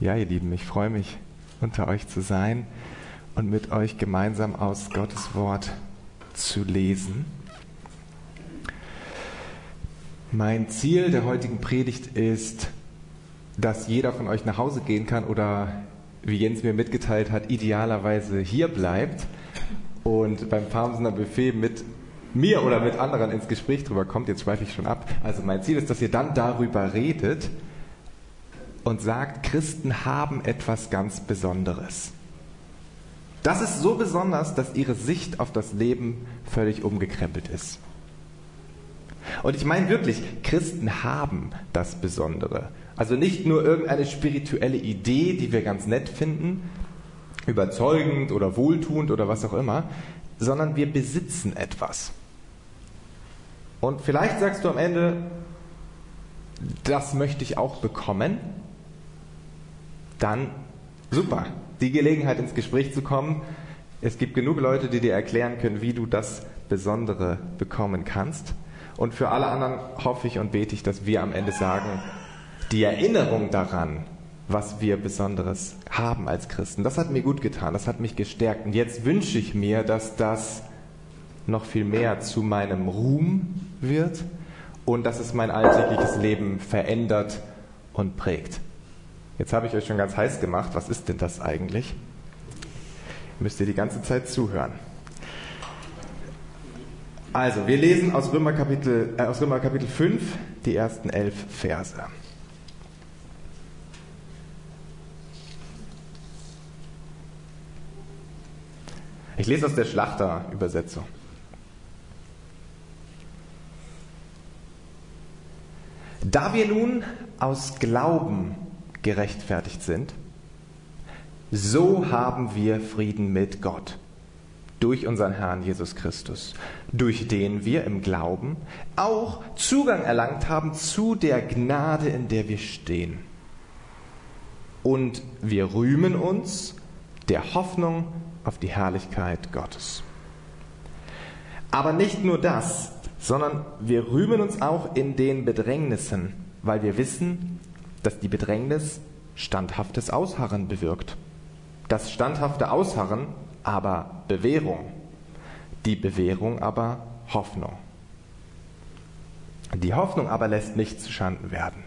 Ja, ihr Lieben, ich freue mich, unter euch zu sein und mit euch gemeinsam aus Gottes Wort zu lesen. Mein Ziel der heutigen Predigt ist, dass jeder von euch nach Hause gehen kann oder, wie Jens mir mitgeteilt hat, idealerweise hier bleibt und beim Farmsener Buffet mit mir oder mit anderen ins Gespräch drüber kommt. Jetzt schweife ich schon ab. Also mein Ziel ist, dass ihr dann darüber redet und sagt, Christen haben etwas ganz Besonderes. Das ist so besonders, dass ihre Sicht auf das Leben völlig umgekrempelt ist. Und ich meine wirklich, Christen haben das Besondere. Also nicht nur irgendeine spirituelle Idee, die wir ganz nett finden, überzeugend oder wohltuend oder was auch immer, sondern wir besitzen etwas. Und vielleicht sagst du am Ende, das möchte ich auch bekommen. Dann super, die Gelegenheit ins Gespräch zu kommen. Es gibt genug Leute, die dir erklären können, wie du das Besondere bekommen kannst. Und für alle anderen hoffe ich und bete ich, dass wir am Ende sagen, die Erinnerung daran, was wir Besonderes haben als Christen, das hat mir gut getan, das hat mich gestärkt. Und jetzt wünsche ich mir, dass das noch viel mehr zu meinem Ruhm wird und dass es mein alltägliches Leben verändert und prägt. Jetzt habe ich euch schon ganz heiß gemacht. Was ist denn das eigentlich? Müsst ihr die ganze Zeit zuhören. Also, wir lesen aus Römer Kapitel 5 die ersten 11 Verse. Ich lese aus der Schlachter-Übersetzung. Da wir nun aus Glauben gerechtfertigt sind, so haben wir Frieden mit Gott durch unseren Herrn Jesus Christus, durch den wir im Glauben auch Zugang erlangt haben zu der Gnade, in der wir stehen. Und wir rühmen uns der Hoffnung auf die Herrlichkeit Gottes. Aber nicht nur das, sondern wir rühmen uns auch in den Bedrängnissen, weil wir wissen, dass die Bedrängnis standhaftes Ausharren bewirkt. Das standhafte Ausharren aber Bewährung, die Bewährung aber Hoffnung. Die Hoffnung aber lässt nicht zuschanden werden.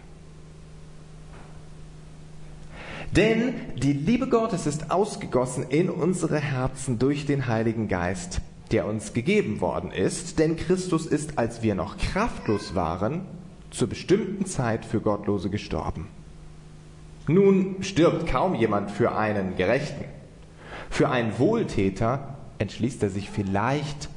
Denn die Liebe Gottes ist ausgegossen in unsere Herzen durch den Heiligen Geist, der uns gegeben worden ist. Denn Christus ist, als wir noch kraftlos waren, zur bestimmten Zeit für Gottlose gestorben. Nun stirbt kaum jemand für einen Gerechten. Für einen Wohltäter entschließt sich vielleicht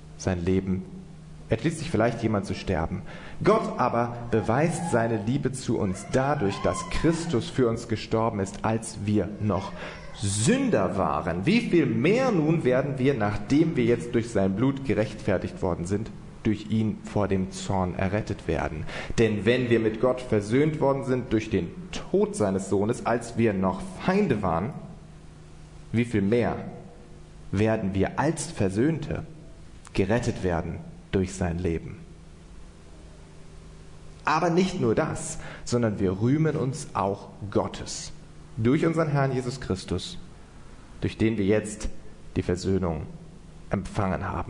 jemand zu sterben. Gott aber beweist seine Liebe zu uns dadurch, dass Christus für uns gestorben ist, als wir noch Sünder waren. Wie viel mehr nun werden wir, nachdem wir jetzt durch sein Blut gerechtfertigt worden sind, durch ihn vor dem Zorn errettet werden. Denn wenn wir mit Gott versöhnt worden sind durch den Tod seines Sohnes, als wir noch Feinde waren, wie viel mehr werden wir als Versöhnte gerettet werden durch sein Leben. Aber nicht nur das, sondern wir rühmen uns auch Gottes durch unseren Herrn Jesus Christus, durch den wir jetzt die Versöhnung empfangen haben.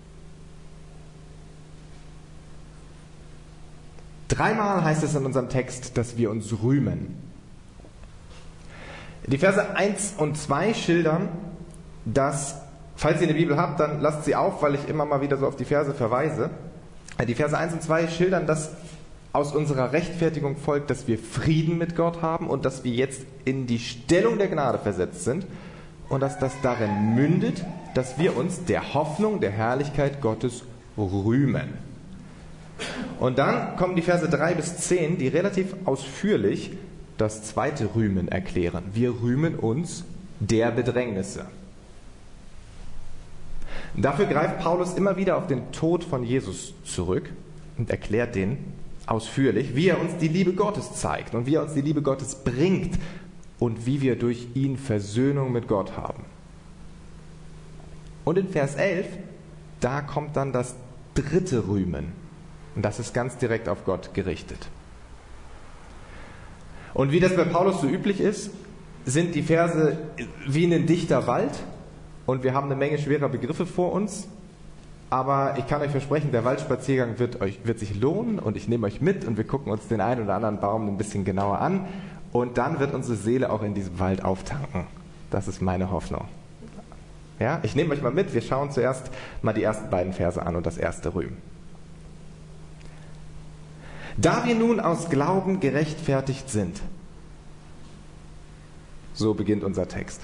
Dreimal heißt es in unserem Text, dass wir uns rühmen. Die Verse 1 und 2 schildern, dass, falls ihr eine Bibel habt, dann lasst sie auf, weil ich immer mal wieder so auf die Verse verweise. Die Verse 1 und 2 schildern, dass aus unserer Rechtfertigung folgt, dass wir Frieden mit Gott haben und dass wir jetzt in die Stellung der Gnade versetzt sind und dass das darin mündet, dass wir uns der Hoffnung, der Herrlichkeit Gottes rühmen. Und dann kommen die Verse 3 bis 10, die relativ ausführlich das zweite Rühmen erklären. Wir rühmen uns der Bedrängnisse. Dafür greift Paulus immer wieder auf den Tod von Jesus zurück und erklärt den ausführlich, wie er uns die Liebe Gottes zeigt und wie er uns die Liebe Gottes bringt und wie wir durch ihn Versöhnung mit Gott haben. Und in Vers 11, da kommt dann das dritte Rühmen. Und das ist ganz direkt auf Gott gerichtet. Und wie das bei Paulus so üblich ist, sind die Verse wie ein dichter Wald und wir haben eine Menge schwerer Begriffe vor uns. Aber ich kann euch versprechen, der Waldspaziergang wird sich lohnen und ich nehme euch mit und wir gucken uns den einen oder anderen Baum ein bisschen genauer an und dann wird unsere Seele auch in diesem Wald auftanken. Das ist meine Hoffnung. Ja, ich nehme euch mal mit, wir schauen zuerst mal die ersten beiden Verse an und das erste rühmen. Da wir nun aus Glauben gerechtfertigt sind, so beginnt unser Text.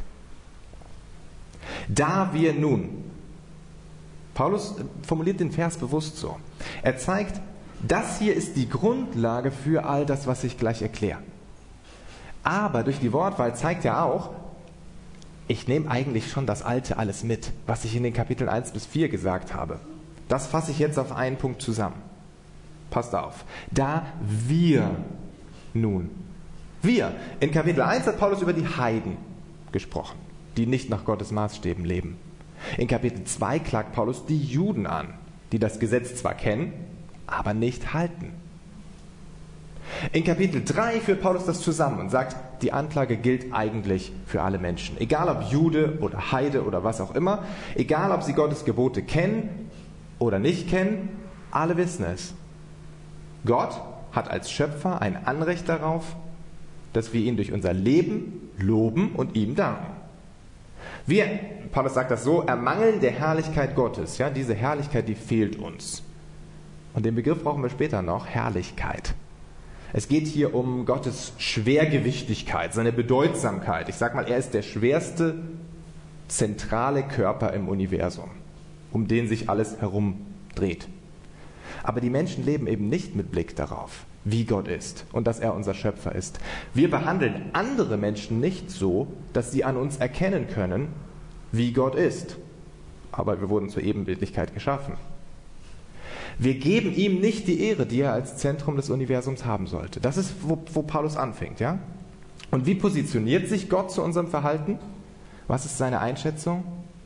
Da wir nun, Paulus formuliert den Vers bewusst so. Er zeigt, das hier ist die Grundlage für all das, was ich gleich erkläre. Aber durch die Wortwahl zeigt er auch, ich nehme eigentlich schon das Alte alles mit, was ich in den Kapiteln 1 bis 4 gesagt habe. Das fasse ich jetzt auf einen Punkt zusammen. Passt auf. Da wir nun. Wir. In Kapitel 1 hat Paulus über die Heiden gesprochen, die nicht nach Gottes Maßstäben leben. In Kapitel 2 klagt Paulus die Juden an, die das Gesetz zwar kennen, aber nicht halten. In Kapitel 3 führt Paulus das zusammen und sagt, die Anklage gilt eigentlich für alle Menschen. Egal ob Jude oder Heide oder was auch immer, egal ob sie Gottes Gebote kennen oder nicht kennen, alle wissen es. Gott hat als Schöpfer ein Anrecht darauf, dass wir ihn durch unser Leben loben und ihm danken. Wir, Paulus sagt das so, ermangeln der Herrlichkeit Gottes. Ja, diese Herrlichkeit, die fehlt uns. Und den Begriff brauchen wir später noch, Herrlichkeit. Es geht hier um Gottes Schwergewichtigkeit, seine Bedeutsamkeit. Ich sag mal, er ist der schwerste zentrale Körper im Universum, um den sich alles herumdreht. Aber die Menschen leben eben nicht mit Blick darauf, wie Gott ist und dass er unser Schöpfer ist. Wir behandeln andere Menschen nicht so, dass sie an uns erkennen können, wie Gott ist. Aber wir wurden zur Ebenbildlichkeit geschaffen. Wir geben ihm nicht die Ehre, die er als Zentrum des Universums haben sollte. Das ist, wo Paulus anfängt. Ja? Und wie positioniert sich Gott zu unserem Verhalten? Was ist seine Einschätzung?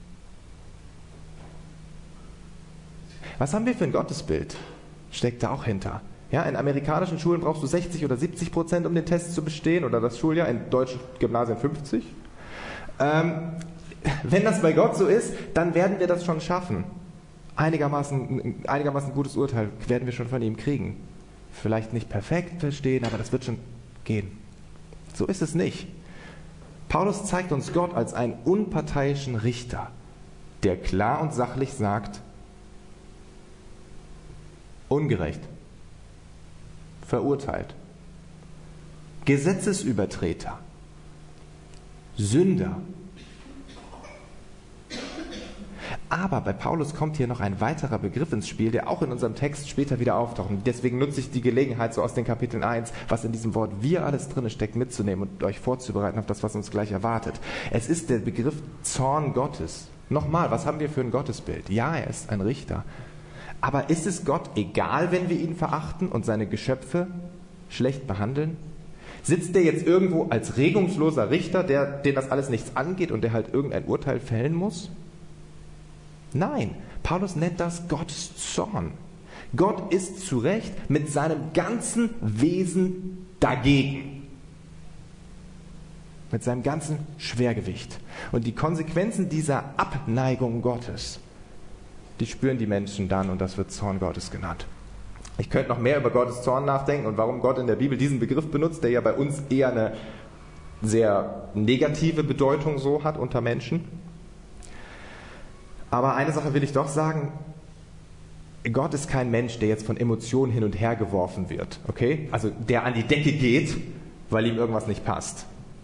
Was haben wir für ein Gottesbild? Steckt da auch hinter. Ja, in amerikanischen Schulen brauchst du 60 oder 70%, um den Test zu bestehen, oder das Schuljahr, in deutschen Gymnasien 50. Wenn das bei Gott so ist, dann werden wir das schon schaffen. Einigermaßen gutes Urteil werden wir schon von ihm kriegen. Vielleicht nicht perfekt verstehen, aber das wird schon gehen. So ist es nicht. Paulus zeigt uns Gott als einen unparteiischen Richter, der klar und sachlich sagt, ungerecht, verurteilt, Gesetzesübertreter, Sünder. Aber bei Paulus kommt hier noch ein weiterer Begriff ins Spiel, der auch in unserem Text später wieder auftaucht. Und deswegen nutze ich die Gelegenheit, so aus den Kapiteln 1, was in diesem Wort wir alles drin steckt, mitzunehmen und euch vorzubereiten auf das, was uns gleich erwartet. Es ist der Begriff Zorn Gottes. Nochmal, was haben wir für ein Gottesbild? Ja, er ist ein Richter. Aber ist es Gott egal, wenn wir ihn verachten und seine Geschöpfe schlecht behandeln? Sitzt der jetzt irgendwo als regungsloser Richter, den das alles nichts angeht und der halt irgendein Urteil fällen muss? Nein, Paulus nennt das Gottes Zorn. Gott ist zu Recht mit seinem ganzen Wesen dagegen. Mit seinem ganzen Schwergewicht. Und die Konsequenzen dieser Abneigung Gottes, die spüren die Menschen dann und das wird Zorn Gottes genannt. Ich könnte noch mehr über Gottes Zorn nachdenken und warum Gott in der Bibel diesen Begriff benutzt, der ja bei uns eher eine sehr negative Bedeutung so hat unter Menschen. Aber eine Sache will ich doch sagen, Gott ist kein Mensch, der jetzt von Emotionen hin und her geworfen wird, okay? Also der an die Decke geht, weil ihm irgendwas nicht passt.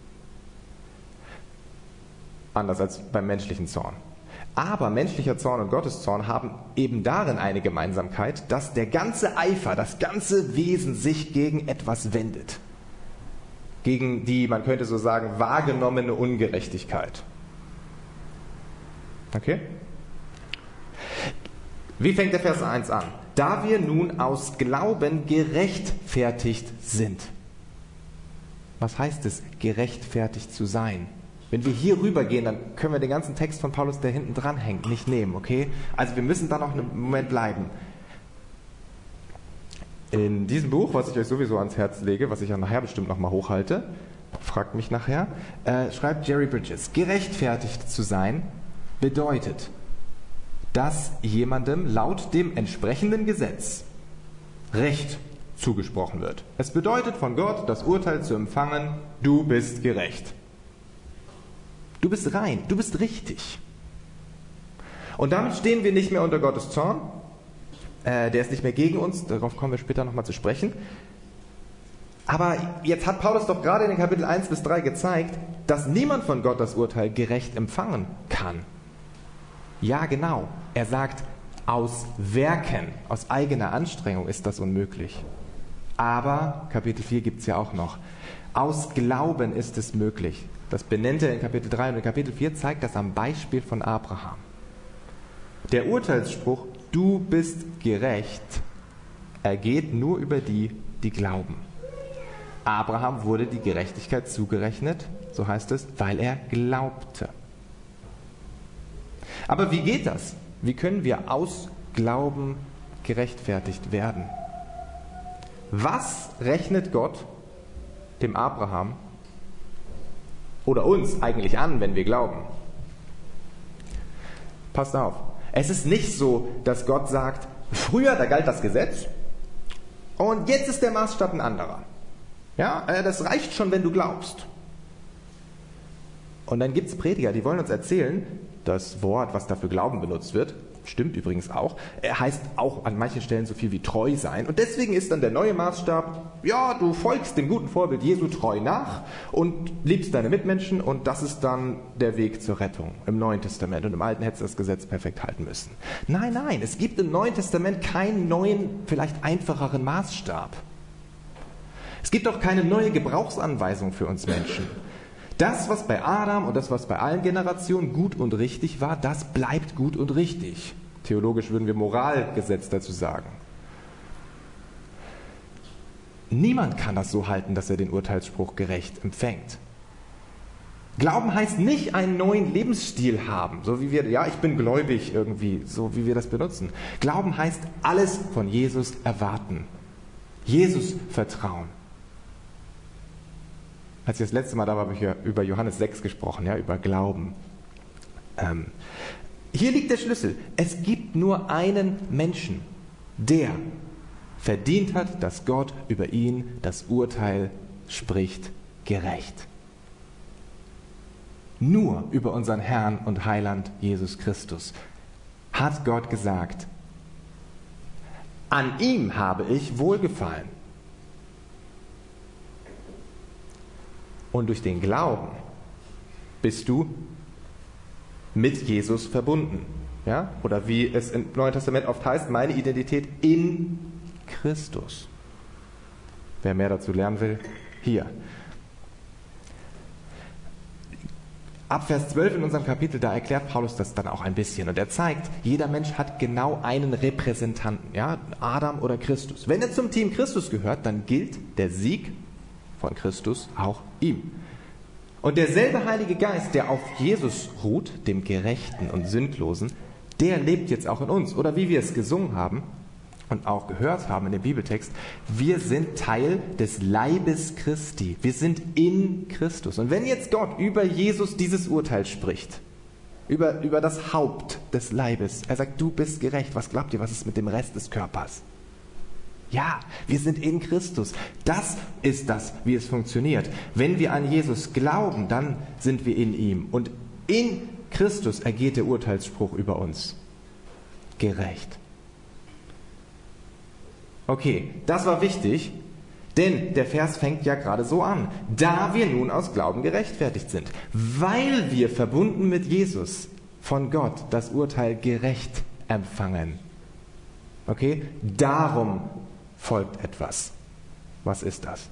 Anders als beim menschlichen Zorn. Aber menschlicher Zorn und Gottes Zorn haben eben darin eine Gemeinsamkeit, dass der ganze Eifer, das ganze Wesen sich gegen etwas wendet. Gegen die, man könnte so sagen, wahrgenommene Ungerechtigkeit. Okay? Wie fängt der Vers 1 an? Da wir nun aus Glauben gerechtfertigt sind. Was heißt es, gerechtfertigt zu sein? Wenn wir hier rübergehen, dann können wir den ganzen Text von Paulus, der hinten dran hängt, nicht nehmen, okay? Also wir müssen da noch einen Moment bleiben. In diesem Buch, was ich euch sowieso ans Herz lege, was ich ja nachher bestimmt nochmal hochhalte, fragt mich nachher, schreibt Jerry Bridges, gerechtfertigt zu sein bedeutet, dass jemandem laut dem entsprechenden Gesetz Recht zugesprochen wird. Es bedeutet von Gott das Urteil zu empfangen, du bist gerecht. Du bist rein, du bist richtig. Und damit stehen wir nicht mehr unter Gottes Zorn. Der ist nicht mehr gegen uns, darauf kommen wir später nochmal zu sprechen. Aber jetzt hat Paulus doch gerade in den Kapitel 1 bis 3 gezeigt, dass niemand von Gott das Urteil gerecht empfangen kann. Ja, genau. Er sagt, aus Werken, aus eigener Anstrengung ist das unmöglich. Aber, Kapitel 4 gibt es ja auch noch, aus Glauben ist es möglich. Das benennt er in Kapitel 3 und in Kapitel 4 zeigt das am Beispiel von Abraham. Der Urteilsspruch, du bist gerecht, ergeht nur über die, die glauben. Abraham wurde die Gerechtigkeit zugerechnet, so heißt es, weil er glaubte. Aber wie geht das? Wie können wir aus Glauben gerechtfertigt werden? Was rechnet Gott dem Abraham oder uns eigentlich an, wenn wir glauben? Passt auf. Es ist nicht so, dass Gott sagt, früher, da galt das Gesetz und jetzt ist der Maßstab ein anderer. Ja, das reicht schon, wenn du glaubst. Und dann gibt es Prediger, die wollen uns erzählen, das Wort, was dafür Glauben benutzt wird, stimmt übrigens auch, heißt auch an manchen Stellen so viel wie treu sein. Und deswegen ist dann der neue Maßstab, ja, du folgst dem guten Vorbild Jesu treu nach und liebst deine Mitmenschen und das ist dann der Weg zur Rettung im Neuen Testament. Und im Alten hättest du das Gesetz perfekt halten müssen. Nein, nein, es gibt im Neuen Testament keinen neuen, vielleicht einfacheren Maßstab. Es gibt auch keine neue Gebrauchsanweisung für uns Menschen. Das, was bei Adam und das, was bei allen Generationen gut und richtig war, das bleibt gut und richtig. Theologisch würden wir Moralgesetz dazu sagen. Niemand kann das so halten, dass er den Urteilsspruch gerecht empfängt. Glauben heißt nicht einen neuen Lebensstil haben, so wie wir, ja, ich bin gläubig irgendwie, so wie wir das benutzen. Glauben heißt alles von Jesus erwarten. Jesus vertrauen. Als ich das letzte Mal da war, habe ich über Johannes 6 gesprochen, ja, über Glauben. Hier liegt der Schlüssel. Es gibt nur einen Menschen, der verdient hat, dass Gott über ihn das Urteil spricht, gerecht. Nur über unseren Herrn und Heiland Jesus Christus hat Gott gesagt, an ihm habe ich Wohlgefallen. Und durch den Glauben bist du mit Jesus verbunden. Ja? Oder wie es im Neuen Testament oft heißt, meine Identität in Christus. Wer mehr dazu lernen will, hier. Ab Vers 12 in unserem Kapitel, da erklärt Paulus das dann auch ein bisschen. Und er zeigt, jeder Mensch hat genau einen Repräsentanten. Ja? Adam oder Christus. Wenn er zum Team Christus gehört, dann gilt der Sieg von Christus auch ihm. Und derselbe Heilige Geist, der auf Jesus ruht, dem Gerechten und Sündlosen, der lebt jetzt auch in uns. Oder wie wir es gesungen haben und auch gehört haben in dem Bibeltext, wir sind Teil des Leibes Christi. Wir sind in Christus. Und wenn jetzt Gott über Jesus dieses Urteil spricht, über das Haupt des Leibes, er sagt, du bist gerecht, was glaubt ihr, was ist mit dem Rest des Körpers? Ja, wir sind in Christus. Das ist das, wie es funktioniert. Wenn wir an Jesus glauben, dann sind wir in ihm. Und in Christus ergeht der Urteilsspruch über uns. Gerecht. Okay, das war wichtig, denn der Vers fängt ja gerade so an. Da wir nun aus Glauben gerechtfertigt sind, weil wir verbunden mit Jesus von Gott das Urteil gerecht empfangen. Okay, darum folgt etwas. Was ist das?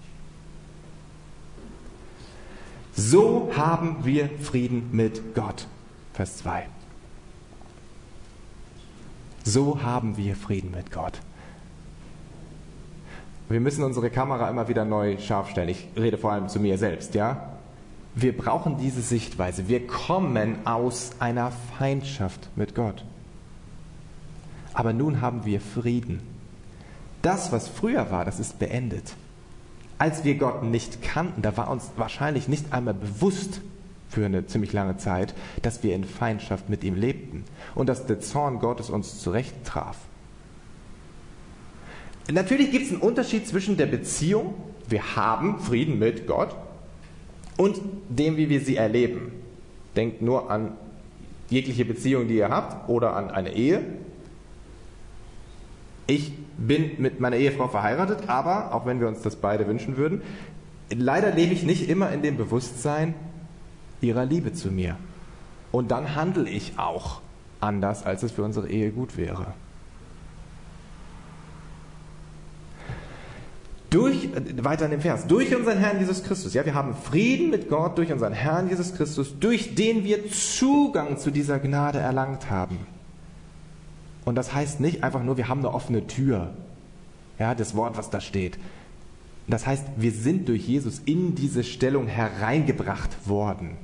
So haben wir Frieden mit Gott. Vers 2. So haben wir Frieden mit Gott. Wir müssen unsere Kamera immer wieder neu scharf stellen. Ich rede vor allem zu mir selbst, ja? Wir brauchen diese Sichtweise. Wir kommen aus einer Feindschaft mit Gott. Aber nun haben wir Frieden. Das, was früher war, das ist beendet. Als wir Gott nicht kannten, da war uns wahrscheinlich nicht einmal bewusst für eine ziemlich lange Zeit, dass wir in Feindschaft mit ihm lebten und dass der Zorn Gottes uns zurecht traf. Natürlich gibt es einen Unterschied zwischen der Beziehung, wir haben Frieden mit Gott, und dem, wie wir sie erleben. Denkt nur an jegliche Beziehung, die ihr habt, oder an eine Ehe. Ich bin mit meiner Ehefrau verheiratet, aber, auch wenn wir uns das beide wünschen würden, leider lebe ich nicht immer in dem Bewusstsein ihrer Liebe zu mir. Und dann handle ich auch anders, als es für unsere Ehe gut wäre. Weiter in dem Vers, durch unseren Herrn Jesus Christus. Ja, wir haben Frieden mit Gott durch unseren Herrn Jesus Christus, durch den wir Zugang zu dieser Gnade erlangt haben. Und das heißt nicht einfach nur, wir haben eine offene Tür. Ja, das Wort, was da steht. Das heißt, wir sind durch Jesus in diese Stellung hereingebracht worden.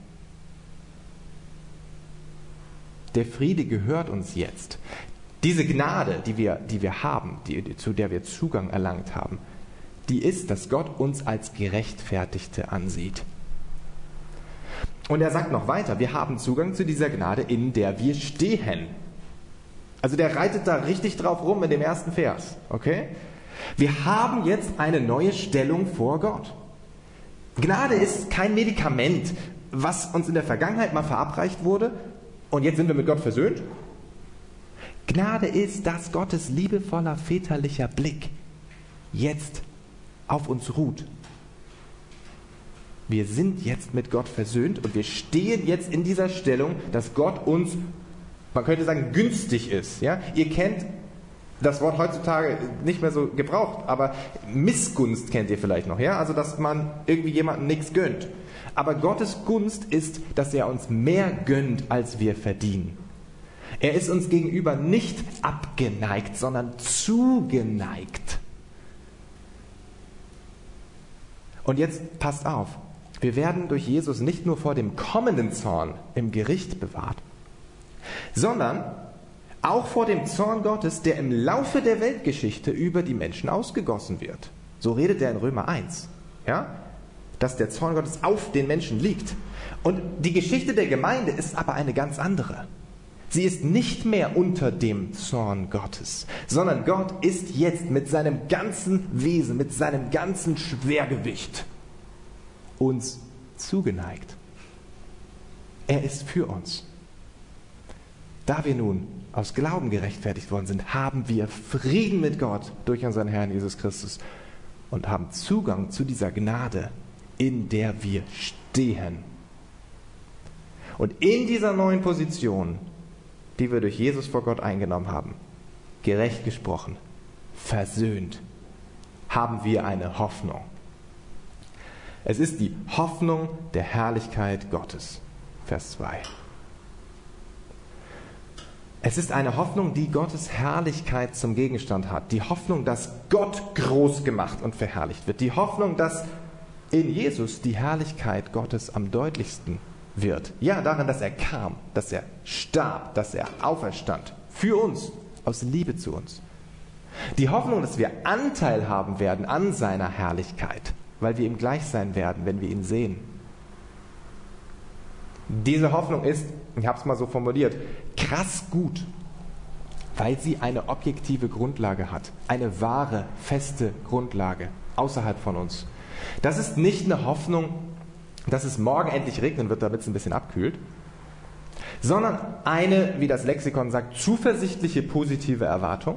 Der Friede gehört uns jetzt. Diese Gnade, die wir haben, zu der wir Zugang erlangt haben, die ist, dass Gott uns als Gerechtfertigte ansieht. Und er sagt noch weiter, wir haben Zugang zu dieser Gnade, in der wir stehen. Also der reitet da richtig drauf rum in dem ersten Vers. Okay? Wir haben jetzt eine neue Stellung vor Gott. Gnade ist kein Medikament, was uns in der Vergangenheit mal verabreicht wurde und jetzt sind wir mit Gott versöhnt. Gnade ist, dass Gottes liebevoller väterlicher Blick jetzt auf uns ruht. Wir sind jetzt mit Gott versöhnt und wir stehen jetzt in dieser Stellung, dass Gott uns, man könnte sagen, günstig ist. Ja? Ihr kennt das Wort heutzutage nicht mehr so gebraucht, aber Missgunst kennt ihr vielleicht noch. Ja? Also, dass man irgendwie jemandem nichts gönnt. Aber Gottes Gunst ist, dass er uns mehr gönnt, als wir verdienen. Er ist uns gegenüber nicht abgeneigt, sondern zugeneigt. Und jetzt passt auf, wir werden durch Jesus nicht nur vor dem kommenden Zorn im Gericht bewahrt, sondern auch vor dem Zorn Gottes, der im Laufe der Weltgeschichte über die Menschen ausgegossen wird. So redet er in Römer 1, ja? Dass der Zorn Gottes auf den Menschen liegt. Und die Geschichte der Gemeinde ist aber eine ganz andere. Sie ist nicht mehr unter dem Zorn Gottes, sondern Gott ist jetzt mit seinem ganzen Wesen, mit seinem ganzen Schwergewicht uns zugeneigt. Er ist für uns. Da wir nun aus Glauben gerechtfertigt worden sind, haben wir Frieden mit Gott durch unseren Herrn Jesus Christus und haben Zugang zu dieser Gnade, in der wir stehen. Und in dieser neuen Position, die wir durch Jesus vor Gott eingenommen haben, gerecht gesprochen, versöhnt, haben wir eine Hoffnung. Es ist die Hoffnung der Herrlichkeit Gottes. Vers 2. Es ist eine Hoffnung, die Gottes Herrlichkeit zum Gegenstand hat. Die Hoffnung, dass Gott groß gemacht und verherrlicht wird. Die Hoffnung, dass in Jesus die Herrlichkeit Gottes am deutlichsten wird. Ja, darin, dass er kam, dass er starb, dass er auferstand. Für uns, aus Liebe zu uns. Die Hoffnung, dass wir Anteil haben werden an seiner Herrlichkeit, weil wir ihm gleich sein werden, wenn wir ihn sehen. Diese Hoffnung ist, ich habe es mal so formuliert, krass gut, weil sie eine objektive Grundlage hat. Eine wahre, feste Grundlage außerhalb von uns. Das ist nicht eine Hoffnung, dass es morgen endlich regnen wird, damit es ein bisschen abkühlt, sondern eine, wie das Lexikon sagt, zuversichtliche positive Erwartung.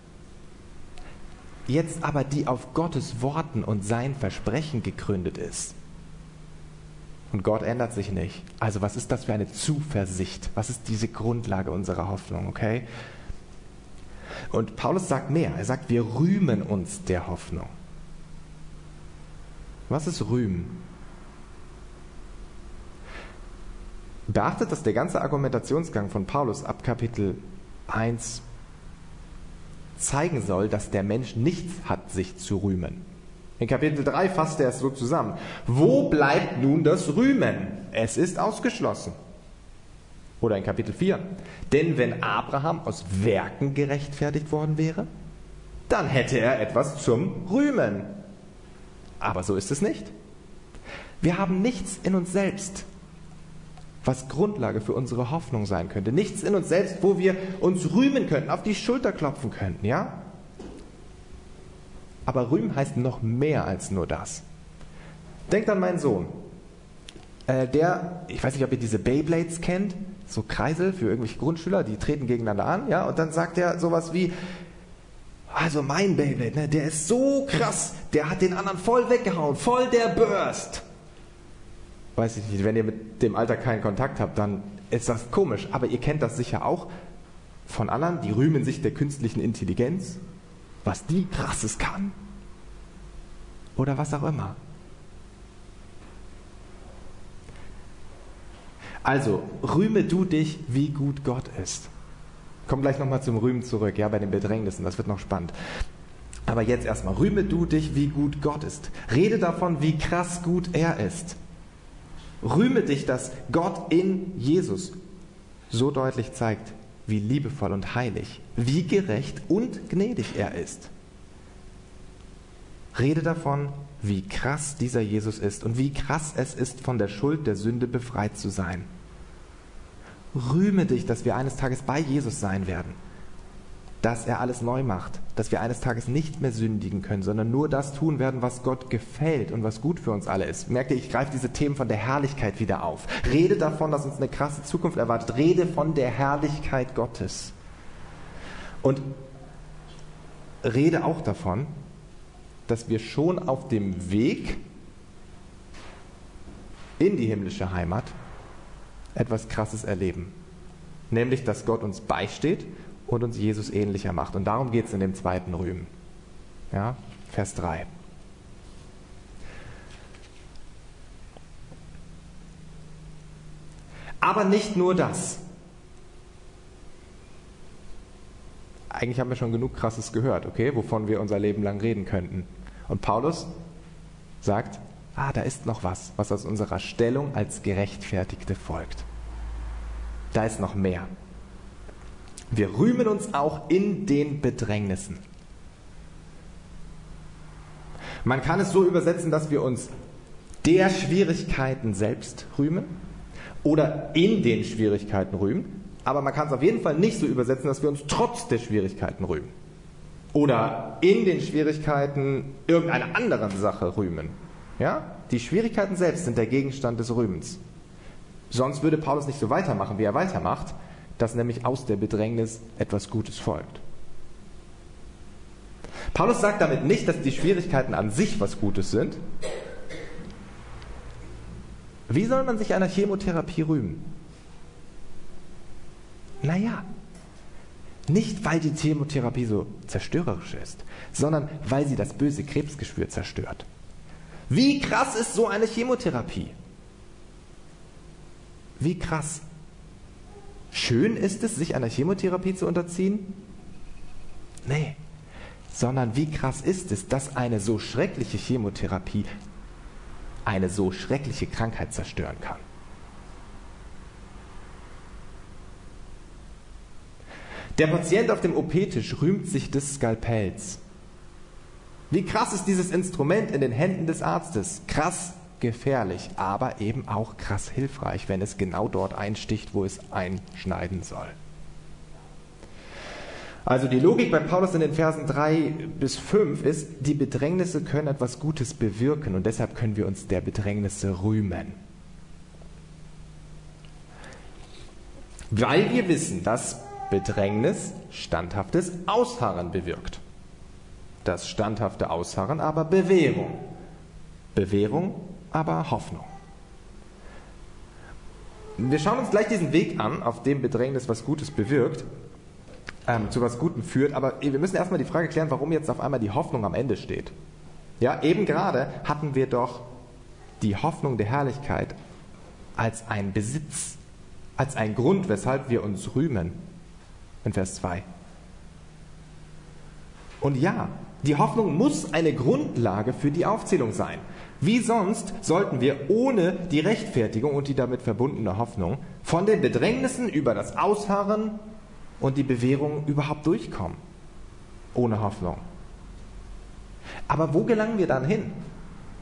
Jetzt aber die auf Gottes Worten und sein Versprechen gegründet ist. Und Gott ändert sich nicht. Also was ist das für eine Zuversicht? Was ist diese Grundlage unserer Hoffnung, okay? Und Paulus sagt mehr. Er sagt, wir rühmen uns der Hoffnung. Was ist Rühmen? Beachtet, dass der ganze Argumentationsgang von Paulus ab Kapitel 1 zeigen soll, dass der Mensch nichts hat, sich zu rühmen. In Kapitel 3 fasst er es so zusammen. Wo bleibt nun das Rühmen? Es ist ausgeschlossen. Oder in Kapitel 4. Denn wenn Abraham aus Werken gerechtfertigt worden wäre, dann hätte er etwas zum Rühmen. Aber so ist es nicht. Wir haben nichts in uns selbst, was Grundlage für unsere Hoffnung sein könnte. Nichts in uns selbst, wo wir uns rühmen könnten, auf die Schulter klopfen könnten, ja? Aber rühmen heißt noch mehr als nur das. Denkt an meinen Sohn. Ich weiß nicht, ob ihr diese Beyblades kennt, so Kreisel für irgendwelche Grundschüler, die treten gegeneinander an, ja? Und dann sagt er sowas wie, also mein Beyblade, ne, der ist so krass, der hat den anderen voll weggehauen, voll der Burst. Weiß ich nicht, wenn ihr mit dem Alter keinen Kontakt habt, dann ist das komisch. Aber ihr kennt das sicher auch von anderen, die rühmen sich der künstlichen Intelligenz, was die Krasses kann. Oder was auch immer. Also, rühme du dich, wie gut Gott ist. Komm gleich nochmal zum Rühmen zurück, ja, bei den Bedrängnissen, das wird noch spannend. Aber jetzt erstmal, rühme du dich, wie gut Gott ist. Rede davon, wie krass gut er ist. Rühme dich, dass Gott in Jesus so deutlich zeigt, wie liebevoll und heilig, wie gerecht und gnädig er ist. Rede davon, wie krass dieser Jesus ist und wie krass es ist, von der Schuld der Sünde befreit zu sein. Rühme dich, dass wir eines Tages bei Jesus sein werden, dass er alles neu macht, dass wir eines Tages nicht mehr sündigen können, sondern nur das tun werden, was Gott gefällt und was gut für uns alle ist. Merkt ihr, ich greife diese Themen von der Herrlichkeit wieder auf. Rede davon, dass uns eine krasse Zukunft erwartet. Rede von der Herrlichkeit Gottes. Und rede auch davon, dass wir schon auf dem Weg in die himmlische Heimat etwas Krasses erleben. Nämlich, dass Gott uns beisteht und uns Jesus ähnlicher macht. Und darum geht es in dem zweiten Rühmen. Ja, Vers 3. Aber nicht nur das. Eigentlich haben wir schon genug Krasses gehört, okay, wovon wir unser Leben lang reden könnten. Und Paulus sagt, da ist noch was aus unserer Stellung als Gerechtfertigte folgt. Da ist noch mehr. Wir rühmen uns auch in den Bedrängnissen. Man kann es so übersetzen, dass wir uns der Schwierigkeiten selbst rühmen oder in den Schwierigkeiten rühmen, aber man kann es auf jeden Fall nicht so übersetzen, dass wir uns trotz der Schwierigkeiten rühmen oder in den Schwierigkeiten irgendeiner anderen Sache rühmen. Ja? Die Schwierigkeiten selbst sind der Gegenstand des Rühmens. Sonst würde Paulus nicht so weitermachen, wie er weitermacht, dass nämlich aus der Bedrängnis etwas Gutes folgt. Paulus sagt damit nicht, dass die Schwierigkeiten an sich was Gutes sind. Wie soll man sich einer Chemotherapie rühmen? Naja, nicht weil die Chemotherapie so zerstörerisch ist, sondern weil sie das böse Krebsgeschwür zerstört. Wie krass ist so eine Chemotherapie? Wie krass. Schön ist es, sich einer Chemotherapie zu unterziehen? Nee. Sondern wie krass ist es, dass eine so schreckliche Chemotherapie eine so schreckliche Krankheit zerstören kann. Der Patient auf dem OP-Tisch rühmt sich des Skalpells. Wie krass ist dieses Instrument in den Händen des Arztes? Krass gefährlich, aber eben auch krass hilfreich, wenn es genau dort einsticht, wo es einschneiden soll. Also die Logik bei Paulus in den Versen 3 bis 5 ist, die Bedrängnisse können etwas Gutes bewirken und deshalb können wir uns der Bedrängnisse rühmen. Weil wir wissen, dass Bedrängnis standhaftes Ausharren bewirkt. Das standhafte Ausharren aber Bewährung. Bewährung aber Hoffnung. Wir schauen uns gleich diesen Weg an, auf dem Bedrängnis was Gutes bewirkt, zu was Gutem führt, aber wir müssen erstmal die Frage klären, warum jetzt auf einmal die Hoffnung am Ende steht. Ja, eben gerade hatten wir doch die Hoffnung der Herrlichkeit als ein Besitz, als ein Grund, weshalb wir uns rühmen, in Vers 2. Und ja, die Hoffnung muss eine Grundlage für die Aufzählung sein. Wie sonst sollten wir ohne die Rechtfertigung und die damit verbundene Hoffnung von den Bedrängnissen über das Ausharren und die Bewährung überhaupt durchkommen? Ohne Hoffnung. Aber wo gelangen wir dann hin?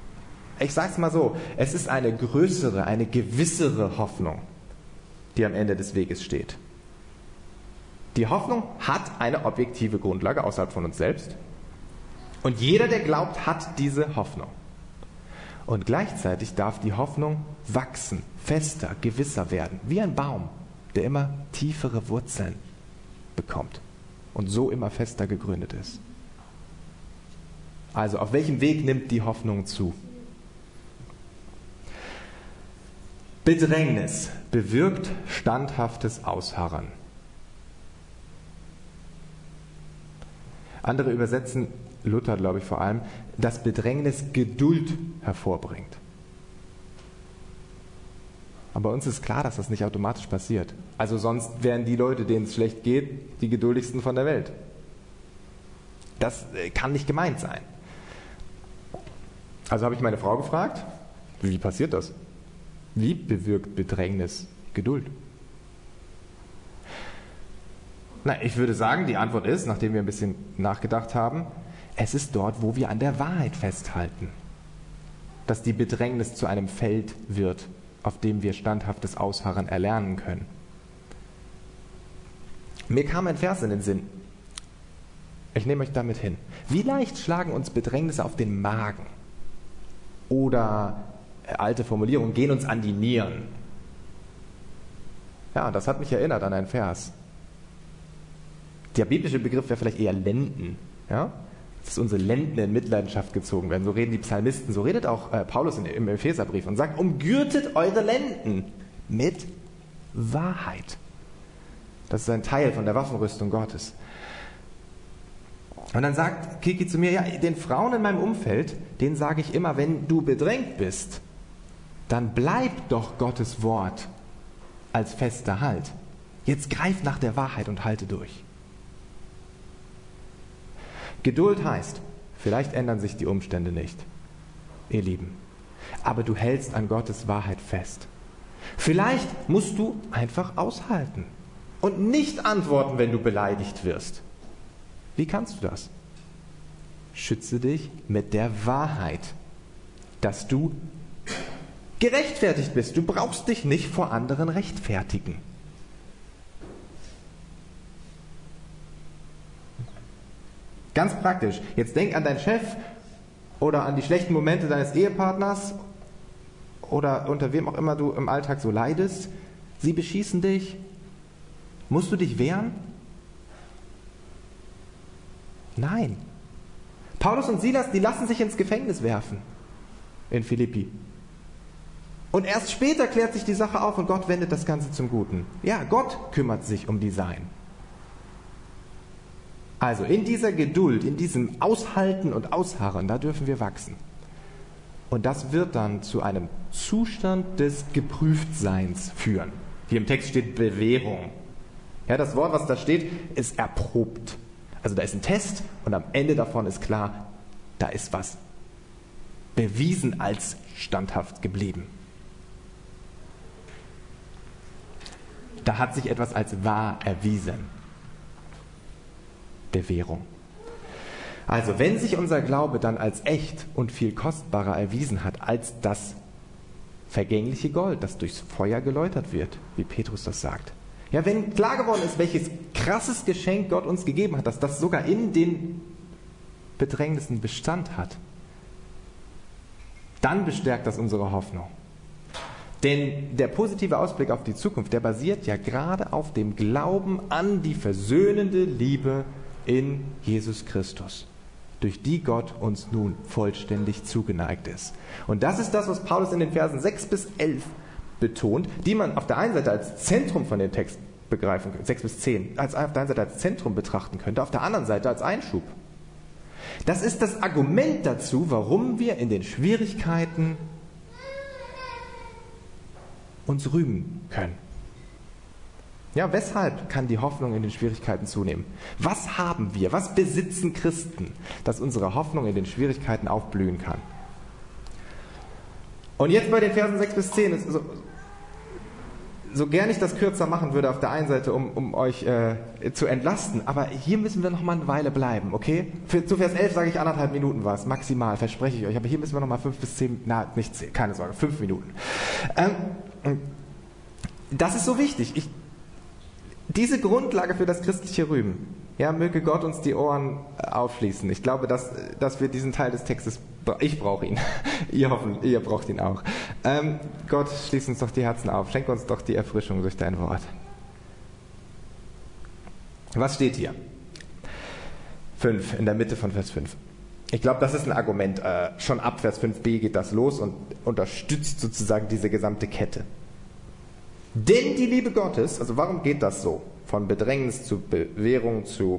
Ich sage es mal so, es ist eine größere, eine gewissere Hoffnung, die am Ende des Weges steht. Die Hoffnung hat eine objektive Grundlage außerhalb von uns selbst. Und jeder, der glaubt, hat diese Hoffnung. Und gleichzeitig darf die Hoffnung wachsen, fester, gewisser werden, wie ein Baum, der immer tiefere Wurzeln bekommt und so immer fester gegründet ist. Also, auf welchem Weg nimmt die Hoffnung zu? Bedrängnis bewirkt standhaftes Ausharren. Andere übersetzen, Luther glaube ich vor allem, dass Bedrängnis Geduld hervorbringt. Aber uns ist klar, dass das nicht automatisch passiert. Also sonst wären die Leute, denen es schlecht geht, die geduldigsten von der Welt. Das kann nicht gemeint sein. Also habe ich meine Frau gefragt, wie passiert das? Wie bewirkt Bedrängnis Geduld? Na, ich würde sagen, die Antwort ist, nachdem wir ein bisschen nachgedacht haben, es ist dort, wo wir an der Wahrheit festhalten. Dass die Bedrängnis zu einem Feld wird, auf dem wir standhaftes Ausharren erlernen können. Mir kam ein Vers in den Sinn. Ich nehme euch damit hin. Wie leicht schlagen uns Bedrängnisse auf den Magen? Oder, alte Formulierung, gehen uns an die Nieren. Ja, das hat mich erinnert an einen Vers. Der biblische Begriff wäre vielleicht eher Lenden. Ja? Dass unsere Lenden in Mitleidenschaft gezogen werden. So reden die Psalmisten, so redet auch Paulus im Epheserbrief und sagt, umgürtet eure Lenden mit Wahrheit. Das ist ein Teil von der Waffenrüstung Gottes. Und dann sagt Kiki zu mir, ja, den Frauen in meinem Umfeld, denen sage ich immer, wenn du bedrängt bist, dann bleib doch Gottes Wort als fester Halt. Jetzt greif nach der Wahrheit und halte durch. Geduld heißt, vielleicht ändern sich die Umstände nicht, ihr Lieben, aber du hältst an Gottes Wahrheit fest. Vielleicht musst du einfach aushalten und nicht antworten, wenn du beleidigt wirst. Wie kannst du das? Schütze dich mit der Wahrheit, dass du gerechtfertigt bist. Du brauchst dich nicht vor anderen rechtfertigen. Ganz praktisch. Jetzt denk an deinen Chef oder an die schlechten Momente deines Ehepartners oder unter wem auch immer du im Alltag so leidest. Sie beschießen dich. Musst du dich wehren? Nein. Paulus und Silas, die lassen sich ins Gefängnis werfen in Philippi. Und erst später klärt sich die Sache auf und Gott wendet das Ganze zum Guten. Ja, Gott kümmert sich um die Seinen. Also in dieser Geduld, in diesem Aushalten und Ausharren, da dürfen wir wachsen. Und das wird dann zu einem Zustand des Geprüftseins führen. Hier im Text steht Bewährung. Ja, das Wort, was da steht, ist erprobt. Also da ist ein Test und am Ende davon ist klar, da ist was bewiesen als standhaft geblieben. Da hat sich etwas als wahr erwiesen. Bewährung. Also wenn sich unser Glaube dann als echt und viel kostbarer erwiesen hat als das vergängliche Gold, das durchs Feuer geläutert wird, wie Petrus das sagt. Ja, wenn klar geworden ist, welches krasses Geschenk Gott uns gegeben hat, dass das sogar in den Bedrängnissen Bestand hat, dann bestärkt das unsere Hoffnung. Denn der positive Ausblick auf die Zukunft, der basiert ja gerade auf dem Glauben an die versöhnende Liebe in Jesus Christus, durch die Gott uns nun vollständig zugeneigt ist. Und das ist das, was Paulus in den Versen 6 bis 11 betont, die man auf der einen Seite als Zentrum von dem Text begreifen könnte, 6 bis 10, auf der einen Seite als Zentrum betrachten könnte, auf der anderen Seite als Einschub. Das ist das Argument dazu, warum wir in den Schwierigkeiten uns rühmen können. Ja, weshalb kann die Hoffnung in den Schwierigkeiten zunehmen? Was haben wir, was besitzen Christen, dass unsere Hoffnung in den Schwierigkeiten aufblühen kann? Und jetzt bei den Versen 6 bis 10 so gern ich das kürzer machen würde auf der einen Seite, um euch zu entlasten, aber hier müssen wir noch mal eine Weile bleiben, okay? Zu Vers 11 sage ich 1,5 Minuten was, maximal, verspreche ich euch, aber hier müssen wir noch mal 5 bis 10, nicht 10, keine Sorge, 5 Minuten. Das ist so wichtig. Diese Grundlage für das christliche Rühmen, ja, möge Gott uns die Ohren aufschließen. Ich glaube, dass wir diesen Teil des Textes, ich brauche ihn, ihr braucht ihn auch. Gott, schließ uns doch die Herzen auf, schenke uns doch die Erfrischung durch dein Wort. Was steht hier? 5, in der Mitte von Vers 5. Ich glaube, das ist ein Argument. Schon ab Vers 5b geht das los und unterstützt sozusagen diese gesamte Kette. Denn die Liebe Gottes, also warum geht das so? Von Bedrängnis zu Bewährung zu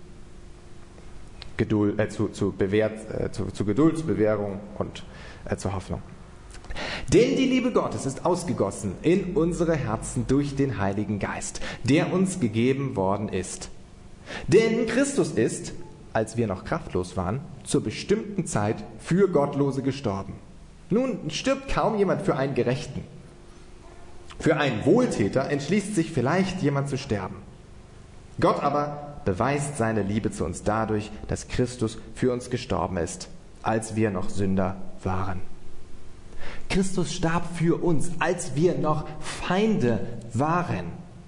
Geduld, zu Geduld, zu Bewährung und zur Hoffnung. Denn die Liebe Gottes ist ausgegossen in unsere Herzen durch den Heiligen Geist, der uns gegeben worden ist. Denn Christus ist, als wir noch kraftlos waren, zur bestimmten Zeit für Gottlose gestorben. Nun stirbt kaum jemand für einen Gerechten. Für einen Wohltäter entschließt sich vielleicht jemand zu sterben. Gott aber beweist seine Liebe zu uns dadurch, dass Christus für uns gestorben ist, als wir noch Sünder waren. Christus starb für uns, als wir noch Feinde waren.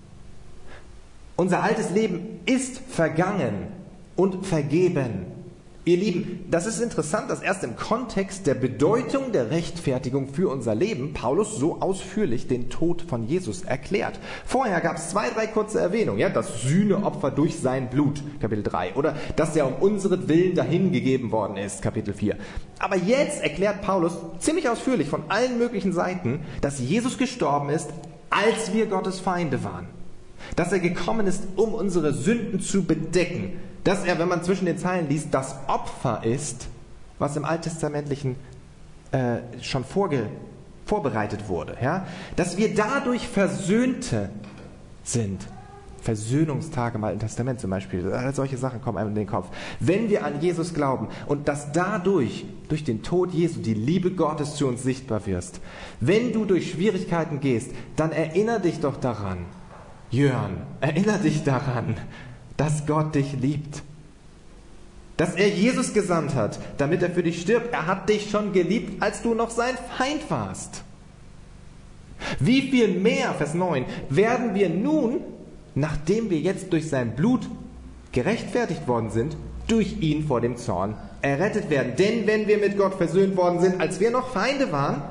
Unser altes Leben ist vergangen und vergeben. Ihr Lieben, das ist interessant, dass erst im Kontext der Bedeutung der Rechtfertigung für unser Leben Paulus so ausführlich den Tod von Jesus erklärt. Vorher gab es 2, 3 kurze Erwähnungen, ja, das Sühneopfer durch sein Blut, Kapitel 3, oder dass er um unseren dahingegeben worden ist, Kapitel 4. Aber jetzt erklärt Paulus ziemlich ausführlich von allen möglichen Seiten, dass Jesus gestorben ist, als wir Gottes Feinde waren. Dass er gekommen ist, um unsere Sünden zu bedecken. Dass er, wenn man zwischen den Zeilen liest, das Opfer ist, was im Alttestamentlichen schon vorbereitet wurde. Ja? Dass wir dadurch Versöhnte sind. Versöhnungstage im Alten Testament zum Beispiel. Solche Sachen kommen einem in den Kopf. Wenn wir an Jesus glauben und dass dadurch, durch den Tod Jesu, die Liebe Gottes zu uns sichtbar wirst. Wenn du durch Schwierigkeiten gehst, dann erinnere dich doch daran, Jörn, erinnere dich daran, dass Gott dich liebt. Dass er Jesus gesandt hat, damit er für dich stirbt. Er hat dich schon geliebt, als du noch sein Feind warst. Wie viel mehr, Vers 9, werden wir nun, nachdem wir jetzt durch sein Blut gerechtfertigt worden sind, durch ihn vor dem Zorn errettet werden. Denn wenn wir mit Gott versöhnt worden sind, als wir noch Feinde waren,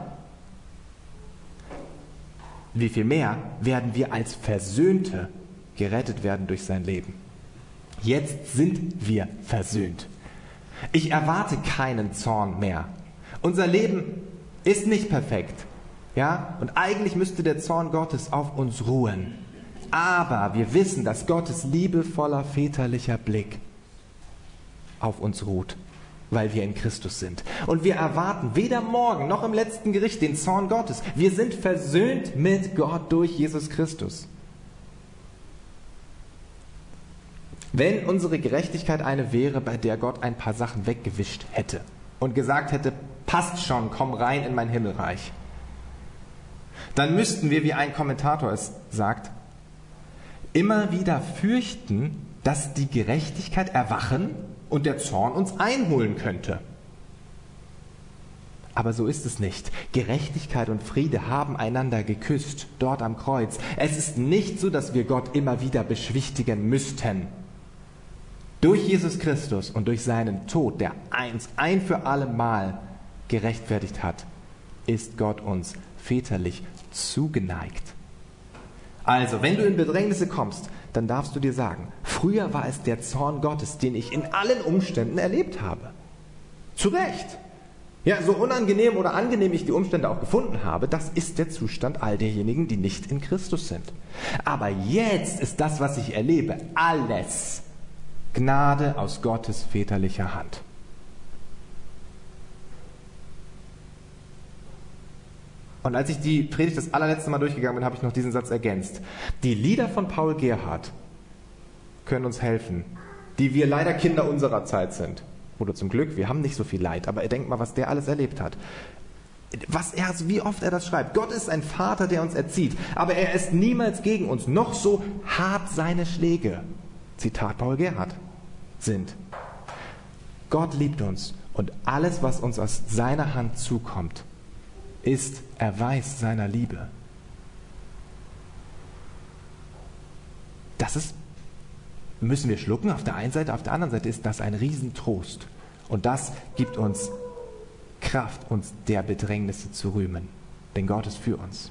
wie viel mehr werden wir als Versöhnte gerettet werden durch sein Leben. Jetzt sind wir versöhnt. Ich erwarte keinen Zorn mehr. Unser Leben ist nicht perfekt. Ja? Und eigentlich müsste der Zorn Gottes auf uns ruhen. Aber wir wissen, dass Gottes liebevoller väterlicher Blick auf uns ruht, weil wir in Christus sind. Und wir erwarten weder morgen noch im letzten Gericht den Zorn Gottes. Wir sind versöhnt mit Gott durch Jesus Christus. Wenn unsere Gerechtigkeit eine wäre, bei der Gott ein paar Sachen weggewischt hätte und gesagt hätte, passt schon, komm rein in mein Himmelreich, dann müssten wir, wie ein Kommentator es sagt, immer wieder fürchten, dass die Gerechtigkeit erwachen und der Zorn uns einholen könnte. Aber so ist es nicht. Gerechtigkeit und Friede haben einander geküsst, dort am Kreuz. Es ist nicht so, dass wir Gott immer wieder beschwichtigen müssten. Durch Jesus Christus und durch seinen Tod, der uns ein für alle Mal gerechtfertigt hat, ist Gott uns väterlich zugeneigt. Also, wenn du in Bedrängnisse kommst, dann darfst du dir sagen, früher war es der Zorn Gottes, den ich in allen Umständen erlebt habe. Zu Recht. Ja, so unangenehm oder angenehm ich die Umstände auch gefunden habe, das ist der Zustand all derjenigen, die nicht in Christus sind. Aber jetzt ist das, was ich erlebe, alles Gnade aus Gottes väterlicher Hand. Und als ich die Predigt das allerletzte Mal durchgegangen bin, habe ich noch diesen Satz ergänzt. Die Lieder von Paul Gerhardt können uns helfen, die wir leider Kinder unserer Zeit sind. Oder zum Glück, wir haben nicht so viel Leid, aber denkt mal, was der alles erlebt hat. wie oft er das schreibt. Gott ist ein Vater, der uns erzieht, aber er ist niemals gegen uns, noch so hart seine Schläge, Zitat Paul Gerhardt, sind. Gott liebt uns und alles, was uns aus seiner Hand zukommt, ist Erweis seiner Liebe. Müssen wir schlucken auf der einen Seite, auf der anderen Seite ist das ein Riesentrost. Und das gibt uns Kraft, uns der Bedrängnisse zu rühmen. Denn Gott ist für uns.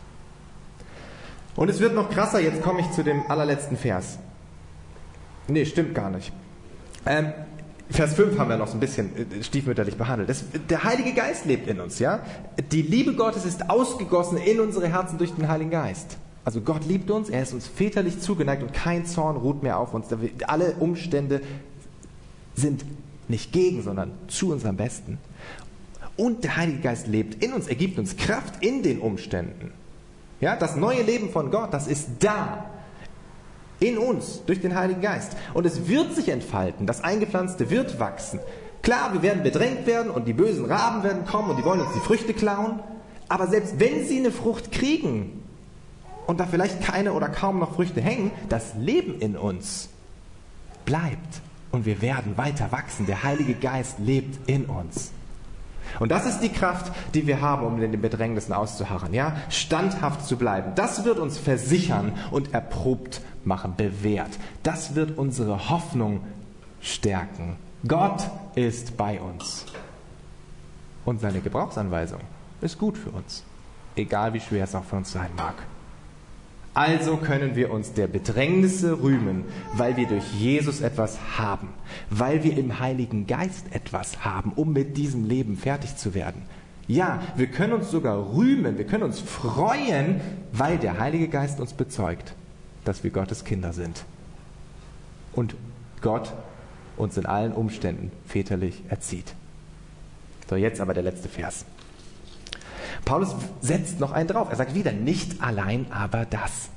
Und es wird noch krasser, jetzt komme ich zu dem allerletzten Vers. Nee, stimmt gar nicht. Vers 5 haben wir noch so ein bisschen stiefmütterlich behandelt. Der Heilige Geist lebt in uns, ja? Die Liebe Gottes ist ausgegossen in unsere Herzen durch den Heiligen Geist. Also Gott liebt uns, er ist uns väterlich zugeneigt und kein Zorn ruht mehr auf uns. Alle Umstände sind nicht gegen, sondern zu unserem Besten. Und der Heilige Geist lebt in uns, er gibt uns Kraft in den Umständen. Ja, das neue Leben von Gott, das ist da. In uns, durch den Heiligen Geist. Und es wird sich entfalten, das Eingepflanzte wird wachsen. Klar, wir werden bedrängt werden und die bösen Raben werden kommen und die wollen uns die Früchte klauen. Aber selbst wenn sie eine Frucht kriegen und da vielleicht keine oder kaum noch Früchte hängen, das Leben in uns bleibt. Und wir werden weiter wachsen. Der Heilige Geist lebt in uns. Und das ist die Kraft, die wir haben, um in den Bedrängnissen auszuharren. Ja? Standhaft zu bleiben. Das wird uns versichern und erprobt machen, bewährt. Das wird unsere Hoffnung stärken. Gott ist bei uns. Und seine Gebrauchsanweisung ist gut für uns. Egal wie schwer es auch für uns sein mag. Also können wir uns der Bedrängnisse rühmen, weil wir durch Jesus etwas haben, weil wir im Heiligen Geist etwas haben, um mit diesem Leben fertig zu werden. Ja, wir können uns sogar rühmen, wir können uns freuen, weil der Heilige Geist uns bezeugt, dass wir Gottes Kinder sind. Und Gott uns in allen Umständen väterlich erzieht. So, jetzt aber der letzte Vers. Paulus setzt noch einen drauf. Er sagt wieder, nicht allein, aber das.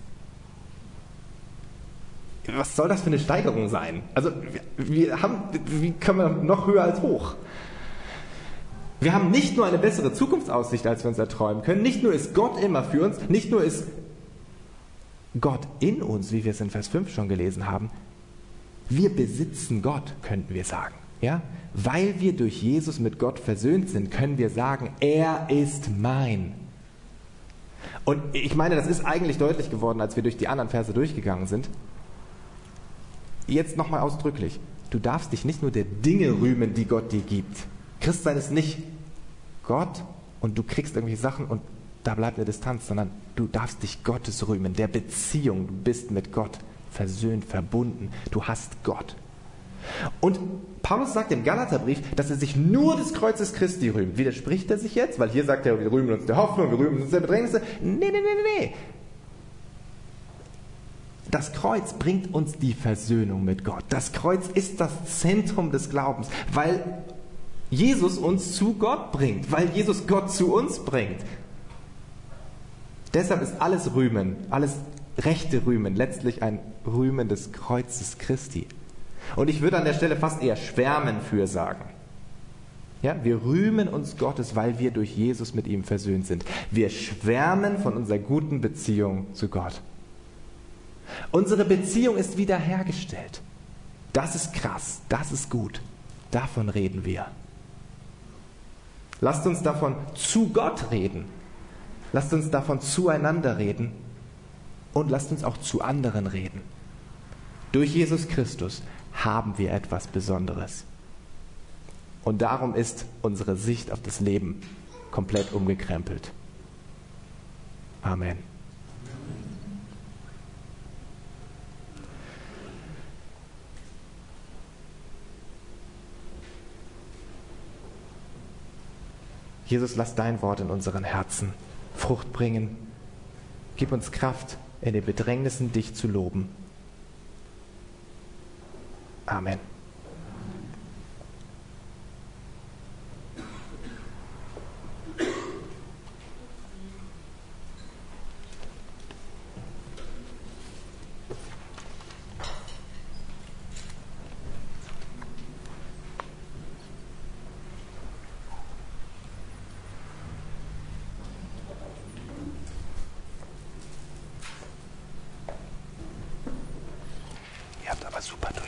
Was soll das für eine Steigerung sein? Also, wie können wir noch höher als hoch? Wir haben nicht nur eine bessere Zukunftsaussicht, als wir uns erträumen können. Nicht nur ist Gott immer für uns, nicht nur ist Gott in uns, wie wir es in Vers 5 schon gelesen haben. Wir besitzen Gott, könnten wir sagen. Ja? Weil wir durch Jesus mit Gott versöhnt sind, können wir sagen, er ist mein. Und ich meine, das ist eigentlich deutlich geworden, als wir durch die anderen Verse durchgegangen sind. Jetzt nochmal ausdrücklich. Du darfst dich nicht nur der Dinge rühmen, die Gott dir gibt. Christsein ist nicht Gott und du kriegst irgendwelche Sachen und da bleibt eine Distanz, sondern du darfst dich Gottes rühmen, der Beziehung. Du bist mit Gott versöhnt, verbunden. Du hast Gott. Und Paulus sagt im Galaterbrief, dass er sich nur des Kreuzes Christi rühmt. Widerspricht er sich jetzt? Weil hier sagt er, wir rühmen uns der Hoffnung, wir rühmen uns der Bedrängnisse. Nee. Das Kreuz bringt uns die Versöhnung mit Gott. Das Kreuz ist das Zentrum des Glaubens, weil Jesus uns zu Gott bringt, weil Jesus Gott zu uns bringt. Deshalb ist alles Rühmen, alles rechte Rühmen, letztlich ein Rühmen des Kreuzes Christi. Und ich würde an der Stelle fast eher schwärmen für sagen. Ja, wir rühmen uns Gottes, weil wir durch Jesus mit ihm versöhnt sind. Wir schwärmen von unserer guten Beziehung zu Gott. Unsere Beziehung ist wiederhergestellt. Das ist krass, das ist gut. Davon reden wir. Lasst uns davon zu Gott reden. Lasst uns davon zueinander reden. Und lasst uns auch zu anderen reden. Durch Jesus Christus haben wir etwas Besonderes. Und darum ist unsere Sicht auf das Leben komplett umgekrempelt. Amen. Jesus, lass dein Wort in unseren Herzen Frucht bringen. Gib uns Kraft, in den Bedrängnissen dich zu loben. Amen. war super.